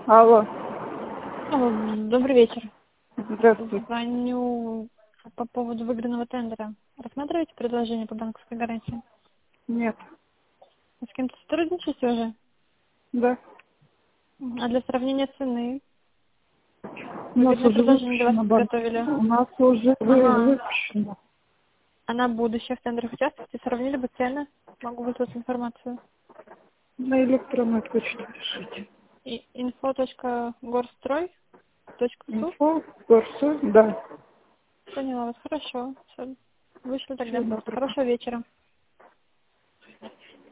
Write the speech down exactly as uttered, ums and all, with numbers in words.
Алло. Алло, добрый вечер. Здравствуйте. Звоню по поводу выигранного тендера. Рассматриваете предложение по банковской гарантии? Нет. Вы с кем-то сотрудничаете уже? Да. Мгм. А для сравнения цены? У нас Выгодное уже предложение для вас выпущено, банк. подготовили. У нас уже вы- Ага. выпущено. А на будущих тендерах участвуете? Сравнили бы цены? Могу выслать информацию. На электронную почту пишите. И инфо.горстрой точка су. Инфо, курсы, да. Поняла вас. Хорошо. Всё. Вышлю тогда. Все, доброго. Хорошего вечера.